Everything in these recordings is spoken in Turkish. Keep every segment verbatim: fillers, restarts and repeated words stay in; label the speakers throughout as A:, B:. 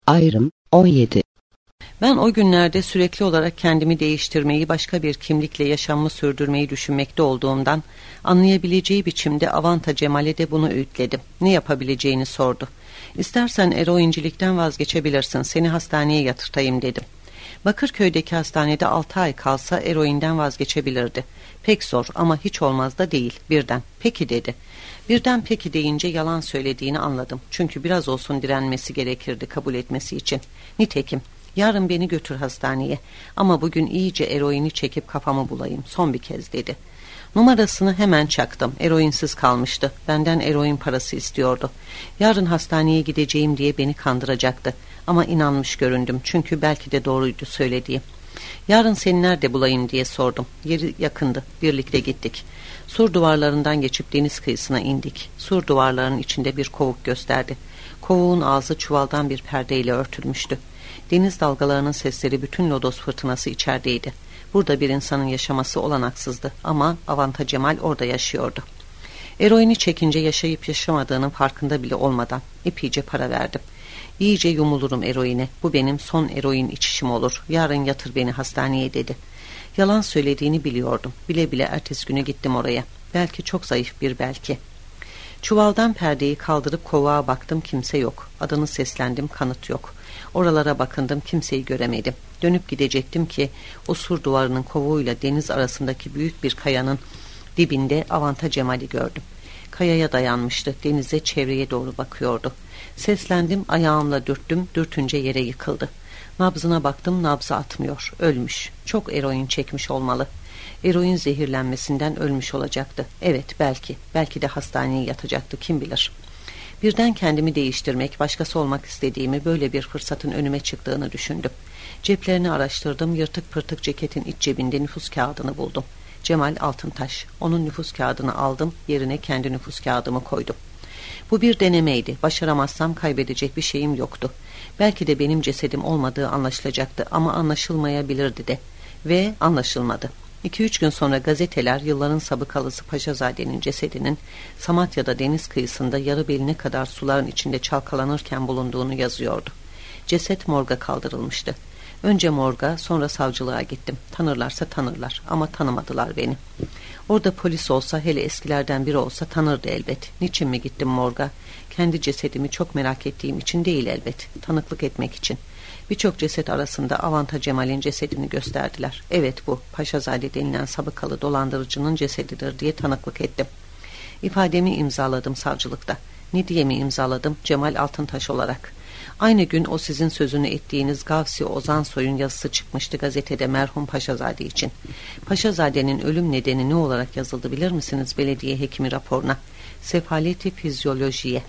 A: Ayrım on yedi.
B: Ben o günlerde sürekli olarak kendimi değiştirmeyi, başka bir kimlikle yaşamımı sürdürmeyi düşünmekte olduğumdan anlayabileceği biçimde Avanta Cemal'e de bunu öğütledim. Ne yapabileceğini sordu. İstersen eroincilikten vazgeçebilirsin, seni hastaneye yatırtayım dedim. Bakırköy'deki hastanede altı ay kalsa eroinden vazgeçebilirdi. Pek zor ama hiç olmaz da değil. Birden peki dedi. Birden peki deyince yalan söylediğini anladım. Çünkü biraz olsun direnmesi gerekirdi kabul etmesi için. Nitekim yarın beni götür hastaneye ama bugün iyice eroini çekip kafamı bulayım son bir kez dedi. Numarasını hemen çaktım. Eroinsiz kalmıştı. Benden eroin parası istiyordu. Yarın hastaneye gideceğim diye beni kandıracaktı. Ama inanmış göründüm. Çünkü belki de doğruydu söylediği. Yarın seni nerede bulayım diye sordum. Yeri yakındı. Birlikte gittik. Sur duvarlarından geçip deniz kıyısına indik. Sur duvarlarının içinde bir kovuk gösterdi. Kovuğun ağzı çuvaldan bir perdeyle örtülmüştü. Deniz dalgalarının sesleri, bütün lodos fırtınası içerideydi. Burada bir insanın yaşaması olanaksızdı ama Avanta Cemal orada yaşıyordu. Eroini çekince yaşayıp yaşamadığının farkında bile olmadan epeyce para verdim. İyice yumulurum eroine. Bu benim son eroin içişim olur. Yarın yatır beni hastaneye dedi. Yalan söylediğini biliyordum. Bile bile ertesi günü gittim oraya. Belki çok zayıf bir belki. Çuvaldan perdeyi kaldırıp kovuğa baktım, kimse yok. Adını seslendim, kanıt yok. Oralara bakındım, kimseyi göremedim. Dönüp gidecektim ki o sur duvarının kovuğuyla deniz arasındaki büyük bir kayanın dibinde Avanta Cemal'i gördüm. Kayaya dayanmıştı, denize, çevreye doğru bakıyordu. Seslendim, ayağımla dürttüm, dürtünce yere yıkıldı. Nabzına baktım, nabzı atmıyor, ölmüş. Çok eroin çekmiş olmalı. Eroin zehirlenmesinden ölmüş olacaktı. Evet, belki, belki de hastaneye yatacaktı, kim bilir. Birden kendimi değiştirmek, başkası olmak istediğimi, böyle bir fırsatın önüme çıktığını düşündüm. Ceplerini araştırdım, yırtık pırtık ceketin iç cebinde nüfus kağıdını buldum. Cemal Altıntaş. Onun nüfus kağıdını aldım, yerine kendi nüfus kağıdımı koydum. Bu bir denemeydi. Başaramazsam kaybedecek bir şeyim yoktu. Belki de benim cesedim olmadığı anlaşılacaktı ama anlaşılmayabilirdi de. Ve anlaşılmadı. İki üç gün sonra gazeteler yılların sabıkalısı Paşazade'nin cesedinin Samatya'da deniz kıyısında yarı beline kadar suların içinde çalkalanırken bulunduğunu yazıyordu. Ceset morga kaldırılmıştı. Önce morga, sonra savcılığa gittim. Tanırlarsa tanırlar ama tanımadılar beni. Orada polis olsa, hele eskilerden biri olsa tanırdı elbet. Niçin mi gittim morga? Kendi cesedimi çok merak ettiğim için değil elbet. Tanıklık etmek için. Birçok ceset arasında Avanta Cemal'in cesedini gösterdiler. Evet, bu Paşazade denilen sabıkalı dolandırıcının cesedidir diye tanıklık ettim. İfademi imzaladım savcılıkta. Ne diye mi imzaladım? Cemal Altıntaş olarak. Aynı gün o sizin sözünü ettiğiniz Gavsi Ozansoy'un yazısı çıkmıştı gazetede merhum Paşazade için. Paşazade'nin ölüm nedeni ne olarak yazıldı bilir misiniz belediye hekimi raporuna? Sefaleti fizyolojiye.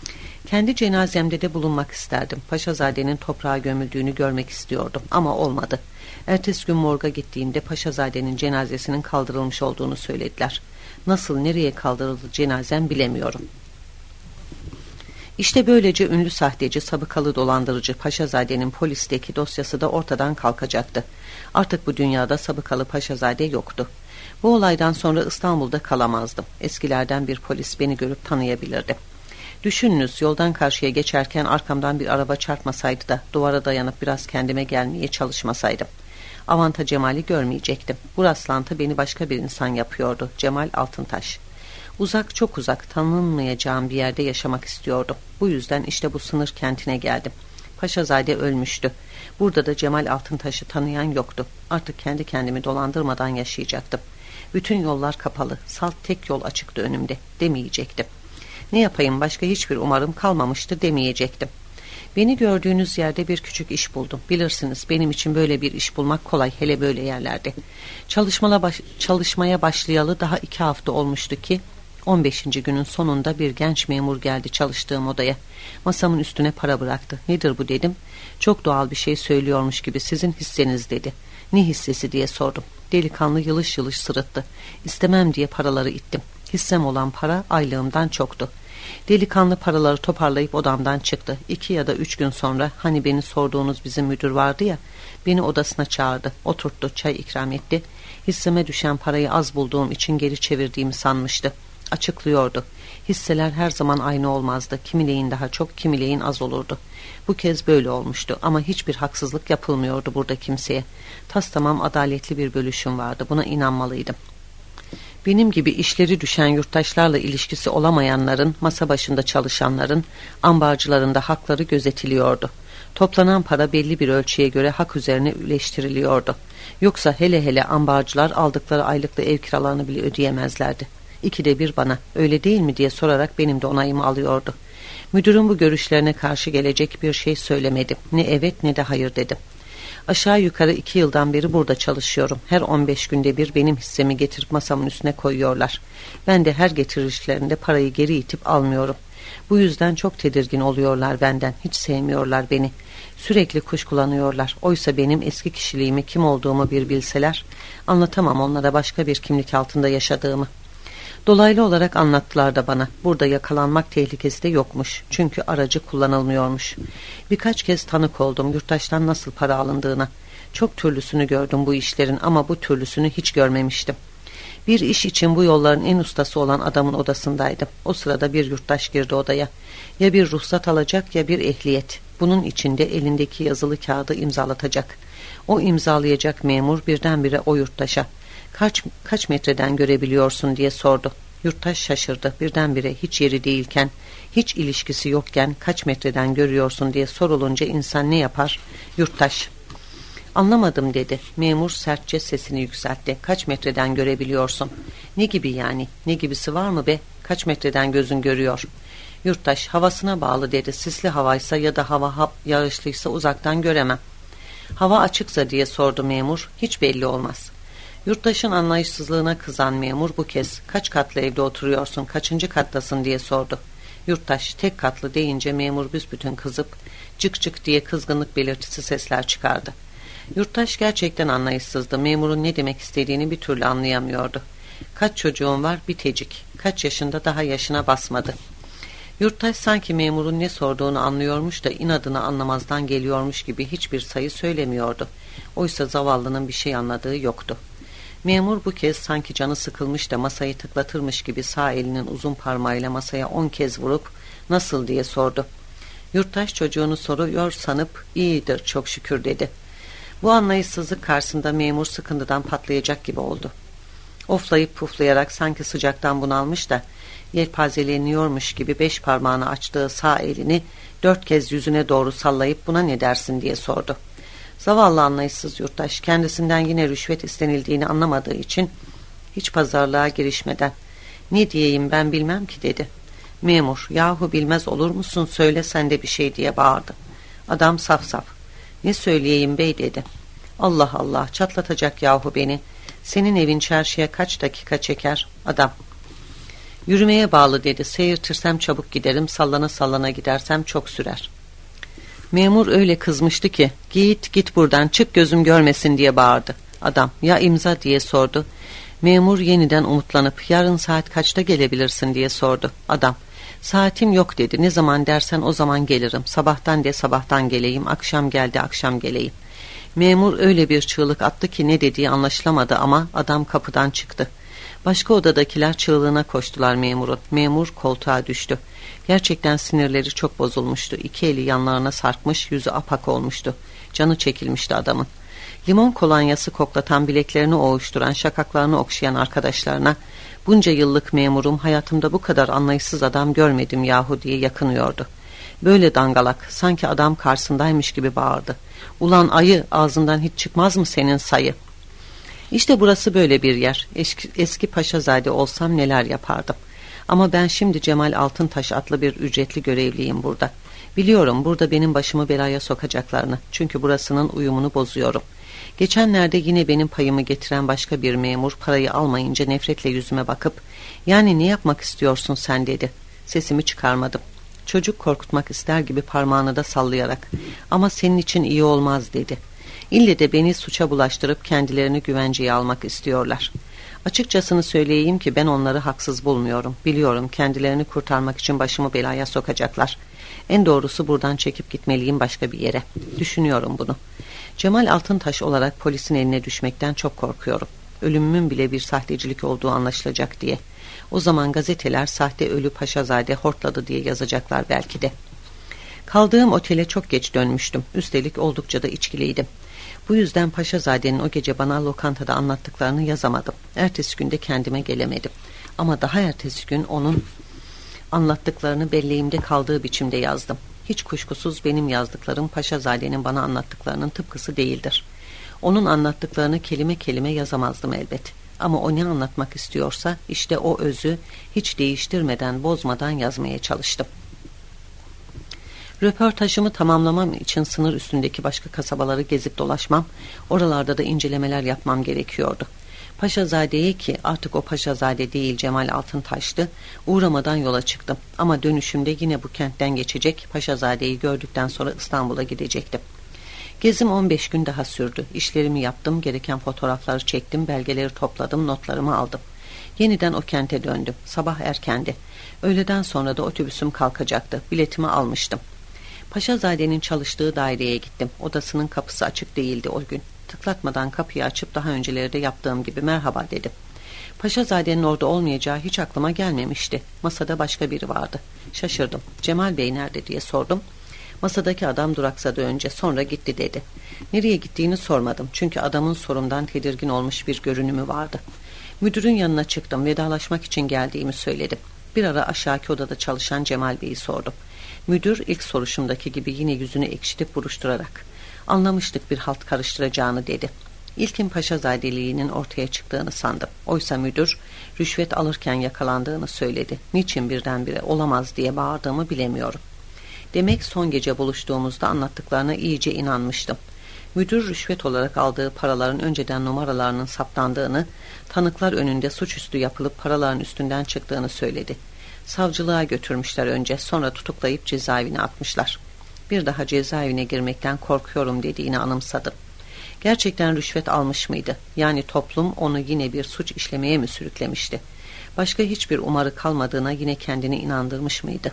B: Kendi cenazemde de bulunmak isterdim. Paşazade'nin toprağa gömüldüğünü görmek istiyordum ama olmadı. Ertesi gün morga gittiğimde Paşazade'nin cenazesinin kaldırılmış olduğunu söylediler. Nasıl, nereye kaldırıldı cenazem bilemiyorum. İşte böylece ünlü sahteci, sabıkalı dolandırıcı Paşazade'nin polisteki dosyası da ortadan kalkacaktı. Artık bu dünyada sabıkalı Paşazade yoktu. Bu olaydan sonra İstanbul'da kalamazdım. Eskilerden bir polis beni görüp tanıyabilirdi. Düşününüz, yoldan karşıya geçerken arkamdan bir araba çarpmasaydı da duvara dayanıp biraz kendime gelmeye çalışmasaydım. Avanta Cemal'i görmeyecektim. Bu rastlantı beni başka bir insan yapıyordu. Cemal Altıntaş. Uzak, çok uzak, tanınmayacağım bir yerde yaşamak istiyordum. Bu yüzden işte bu sınır kentine geldim. Paşazade ölmüştü. Burada da Cemal Altıntaş'ı tanıyan yoktu. Artık kendi kendimi dolandırmadan yaşayacaktım. Bütün yollar kapalı, salt tek yol açıktı önümde demeyecektim. Ne yapayım, başka hiçbir umarım kalmamıştı demeyecektim. Beni gördüğünüz yerde bir küçük iş buldum. Bilirsiniz, benim için böyle bir iş bulmak kolay, hele böyle yerlerde. Çalışmaya, baş, çalışmaya başlayalı daha iki hafta olmuştu ki on beşinci günün sonunda bir genç memur geldi çalıştığım odaya. Masamın üstüne para bıraktı. Nedir bu dedim. Çok doğal bir şey söylüyormuş gibi, sizin hisseniz dedi. Ne hissesi diye sordum. Delikanlı yılış yılış sırıttı. İstemem diye paraları ittim. Hissem olan para aylığımdan çoktu. Delikanlı paraları toparlayıp odamdan çıktı. İki ya da üç gün sonra, hani beni sorduğunuz bizim müdür vardı ya, beni odasına çağırdı. Oturttu, çay ikram etti. Hisseme düşen parayı az bulduğum için geri çevirdiğimi sanmıştı. Açıklıyordu. Hisseler her zaman aynı olmazdı. Kimileyin daha çok, kimileyin az olurdu. Bu kez böyle olmuştu ama hiçbir haksızlık yapılmıyordu burada kimseye. Tastamam adaletli bir bölüşüm vardı. Buna inanmalıydım. Benim gibi işleri düşen yurttaşlarla ilişkisi olamayanların, masa başında çalışanların, ambarcıların da hakları gözetiliyordu. Toplanan para belli bir ölçüye göre hak üzerine üleştiriliyordu. Yoksa hele hele ambarcılar aldıkları aylıklı ev kiralarını bile ödeyemezlerdi. İkide bir bana öyle değil mi diye sorarak benim de onayımı alıyordu. Müdürün bu görüşlerine karşı gelecek bir şey söylemedim. Ne evet ne de hayır dedim. Aşağı yukarı iki yıldan beri burada çalışıyorum. Her on beş günde bir benim hissemi getirip masamın üstüne koyuyorlar. Ben de her getirişlerinde parayı geri itip almıyorum. Bu yüzden çok tedirgin oluyorlar benden. Hiç sevmiyorlar beni. Sürekli kuşkulanıyorlar. Oysa benim eski kişiliğimi, kim olduğumu bir bilseler, anlatamam onlara başka bir kimlik altında yaşadığımı. Dolaylı olarak anlattılar da bana. Burada yakalanmak tehlikesi de yokmuş. Çünkü aracı kullanılmıyormuş. Birkaç kez tanık oldum yurttaştan nasıl para alındığına. Çok türlüsünü gördüm bu işlerin ama bu türlüsünü hiç görmemiştim. Bir iş için bu yolların en ustası olan adamın odasındaydım. O sırada bir yurttaş girdi odaya. Ya bir ruhsat alacak ya bir ehliyet. Bunun içinde elindeki yazılı kağıdı imzalatacak. O imzalayacak memur birdenbire o yurttaşa kaç, kaç metreden görebiliyorsun diye sordu. Yurttaş şaşırdı. Birdenbire hiç yeri değilken, hiç ilişkisi yokken kaç metreden görüyorsun diye sorulunca insan ne yapar? Yurttaş. Anlamadım dedi. Memur sertçe sesini yükseltti. Kaç metreden görebiliyorsun? Ne gibi yani? Ne gibisi var mı be? Kaç metreden gözün görüyor? Yurttaş havasına bağlı dedi. Sisli havaysa ya da hava yağışlıysa uzaktan göremem. Hava açıksa diye sordu memur. Hiç belli olmaz. Yurttaşın anlayışsızlığına kızan memur bu kez kaç katlı evde oturuyorsun, kaçıncı kattasın diye sordu. Yurttaş tek katlı deyince memur büsbütün kızıp cık cık diye kızgınlık belirtisi sesler çıkardı. Yurttaş gerçekten anlayışsızdı. Memurun ne demek istediğini bir türlü anlayamıyordu. Kaç çocuğun var? Bir tecik. Kaç yaşında? Daha yaşına basmadı. Yurttaş sanki memurun ne sorduğunu anlıyormuş da inadına anlamazdan geliyormuş gibi hiçbir sayı söylemiyordu. Oysa zavallının bir şey anladığı yoktu. Memur bu kez sanki canı sıkılmış da masayı tıklatırmış gibi sağ elinin uzun parmağıyla masaya on kez vurup nasıl diye sordu. Yurttaş çocuğunu soruyor sanıp iyidir çok şükür dedi. Bu anlayışsızlık karşısında memur sıkıntıdan patlayacak gibi oldu. Oflayıp puflayarak sanki sıcaktan bunalmış da yelpazeleniyormuş gibi beş parmağını açtığı sağ elini dört kez yüzüne doğru sallayıp buna ne dersin diye sordu. Zavallı anlayışsız yurttaş kendisinden yine rüşvet istenildiğini anlamadığı için hiç pazarlığa girişmeden ne diyeyim ben bilmem ki dedi. Memur yahu bilmez olur musun söyle sen de bir şey diye bağırdı. Adam saf saf ne söyleyeyim bey dedi. Allah Allah çatlatacak yahu beni. Senin evin çarşıya kaç dakika çeker? Adam. Yürümeye bağlı dedi. Seyirtirsem çabuk giderim, sallana sallana gidersem çok sürer. Memur öyle kızmıştı ki git git buradan çık gözüm görmesin diye bağırdı. Adam ya imza diye sordu. Memur yeniden umutlanıp yarın saat kaçta gelebilirsin diye sordu. Adam saatim yok dedi. Ne zaman dersen o zaman gelirim. Sabahtan de sabahtan geleyim. Akşam geldi akşam geleyim. Memur öyle bir çığlık attı ki ne dediği anlaşılamadı ama adam kapıdan çıktı. Başka odadakiler çığlığına koştular memurun. Memur koltuğa düştü. Gerçekten sinirleri çok bozulmuştu. İki eli yanlarına sarkmış, yüzü apak olmuştu. Canı çekilmişti adamın. Limon kolonyası koklatan, bileklerini oğuşturan, şakaklarını okşayan arkadaşlarına bunca yıllık memurum hayatımda bu kadar anlayışsız adam görmedim yahu diye yakınıyordu. Böyle dangalak, sanki adam karşısındaymış gibi bağırdı. Ulan ayı, ağzından hiç çıkmaz mı senin sayı? İşte burası böyle bir yer. Eski, eski paşazade olsam neler yapardım. Ama ben şimdi Cemal Altıntaş adlı bir ücretli görevliyim burada. Biliyorum burada benim başımı belaya sokacaklarını. Çünkü burasının uyumunu bozuyorum. Geçenlerde yine benim payımı getiren başka bir memur parayı almayınca nefretle yüzüme bakıp yani ne yapmak istiyorsun sen dedi. Sesimi çıkarmadım. Çocuk korkutmak ister gibi parmağını da sallayarak ama senin için iyi olmaz dedi. İlle de beni suça bulaştırıp kendilerini güvenceye almak istiyorlar. Açıkçasını söyleyeyim ki ben onları haksız bulmuyorum. Biliyorum kendilerini kurtarmak için başımı belaya sokacaklar. En doğrusu buradan çekip gitmeliyim başka bir yere. Düşünüyorum bunu. Cemal Altıntaş olarak polisin eline düşmekten çok korkuyorum. Ölümümün bile bir sahtecilik olduğu anlaşılacak diye. O zaman gazeteler sahte ölü Paşazade hortladı diye yazacaklar belki de. Kaldığım otele çok geç dönmüştüm. Üstelik oldukça da içkiliydim. Bu yüzden Paşazade'nin o gece bana lokantada anlattıklarını yazamadım. Ertesi günde kendime gelemedim. Ama daha ertesi gün onun anlattıklarını belleğimde kaldığı biçimde yazdım. Hiç kuşkusuz benim yazdıklarım Paşazade'nin bana anlattıklarının tıpkısı değildir. Onun anlattıklarını kelime kelime yazamazdım elbet. Ama o ne anlatmak istiyorsa işte o özü hiç değiştirmeden, bozmadan yazmaya çalıştım. Röportajımı tamamlamam için sınır üstündeki başka kasabaları gezip dolaşmam, oralarda da incelemeler yapmam gerekiyordu. Paşazade'ye ki artık o Paşazade değil Cemal Altıntaş'tı, uğramadan yola çıktım. Ama dönüşümde yine bu kentten geçecek, Paşazade'yi gördükten sonra İstanbul'a gidecektim. Gezim on beş gün daha sürdü. İşlerimi yaptım, gereken fotoğrafları çektim, belgeleri topladım, notlarımı aldım. Yeniden o kente döndüm. Sabah erkendi. Öğleden sonra da otobüsüm kalkacaktı. Biletimi almıştım. Paşazade'nin çalıştığı daireye gittim. Odasının kapısı açık değildi o gün. Tıklatmadan kapıyı açıp daha önceleri de yaptığım gibi merhaba dedim. Paşazade'nin orada olmayacağı hiç aklıma gelmemişti. Masada başka biri vardı. Şaşırdım. Cemal Bey nerede diye sordum. Masadaki adam duraksadı önce, sonra gitti dedi. Nereye gittiğini sormadım. Çünkü adamın sorumdan tedirgin olmuş bir görünümü vardı. Müdürün yanına çıktım. Vedalaşmak için geldiğimi söyledim. Bir ara aşağıki odada çalışan Cemal Bey'i sordum. Müdür ilk soruşumdaki gibi yine yüzünü ekşitip buruşturarak anlamıştık bir halt karıştıracağını dedi. İlkin Paşazadeliğinin ortaya çıktığını sandım. Oysa müdür rüşvet alırken yakalandığını söyledi. Niçin birdenbire olamaz diye bağırdığımı bilemiyorum. Demek son gece buluştuğumuzda anlattıklarına iyice inanmıştım. Müdür rüşvet olarak aldığı paraların önceden numaralarının saptandığını, tanıklar önünde suçüstü yapılıp paraların üstünden çıktığını söyledi. Savcılığa götürmüşler önce, sonra tutuklayıp cezaevine atmışlar. Bir daha cezaevine girmekten korkuyorum dediğini anımsadım. Gerçekten rüşvet almış mıydı? Yani toplum onu yine bir suç işlemeye mi sürüklemişti? Başka hiçbir umarı kalmadığına yine kendini inandırmış mıydı?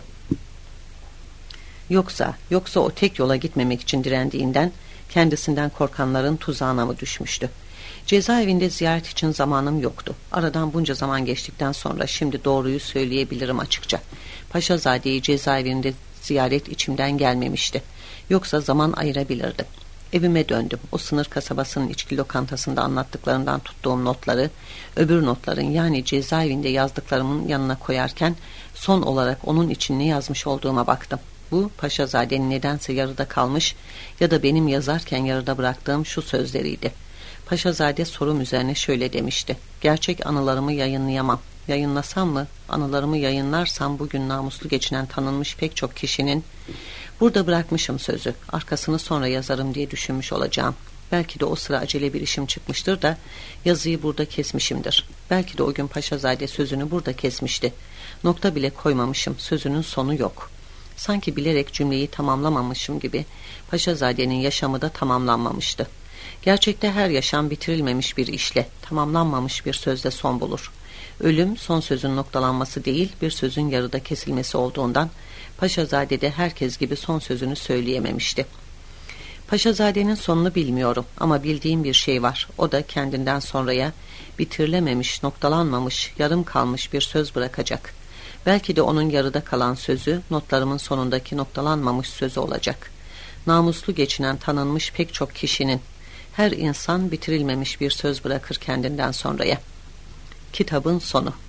B: Yoksa, yoksa o tek yola gitmemek için direndiğinden kendisinden korkanların tuzağına mı düşmüştü? Cezaevinde ziyaret için zamanım yoktu. Aradan bunca zaman geçtikten sonra şimdi doğruyu söyleyebilirim açıkça. Paşazade'yi cezaevinde ziyaret içimden gelmemişti. Yoksa zaman ayırabilirdim. Evime döndüm. O sınır kasabasının içki lokantasında anlattıklarından tuttuğum notları, öbür notların yani cezaevinde yazdıklarımın yanına koyarken son olarak onun için ne yazmış olduğuma baktım. Bu Paşazade'nin nedense yarıda kalmış ya da benim yazarken yarıda bıraktığım şu sözleriydi. Paşazade sorum üzerine şöyle demişti. Gerçek anılarımı yayınlayamam. Yayınlasam mı? Anılarımı yayınlarsam bugün namuslu geçinen tanınmış pek çok kişinin burada bırakmışım sözü. Arkasını sonra yazarım diye düşünmüş olacağım. Belki de o sıra acele bir işim çıkmıştır da yazıyı burada kesmişimdir. Belki de o gün Paşazade sözünü burada kesmişti. Nokta bile koymamışım. Sözünün sonu yok. Sanki bilerek cümleyi tamamlamamışım gibi Paşazade'nin yaşamı da tamamlanmamıştı. Gerçekte her yaşam bitirilmemiş bir işle, tamamlanmamış bir sözle son bulur. Ölüm son sözün noktalanması değil, bir sözün yarıda kesilmesi olduğundan Paşazade'de herkes gibi son sözünü söyleyememişti. Paşazade'nin sonunu bilmiyorum ama bildiğim bir şey var. O da kendinden sonraya bitirilememiş, noktalanmamış, yarım kalmış bir söz bırakacak. Belki de onun yarıda kalan sözü notlarımın sonundaki noktalanmamış sözü olacak. Namuslu geçinen tanınmış pek çok kişinin, her insan bitirilmemiş bir söz bırakır kendinden sonraya. Kitabın sonu.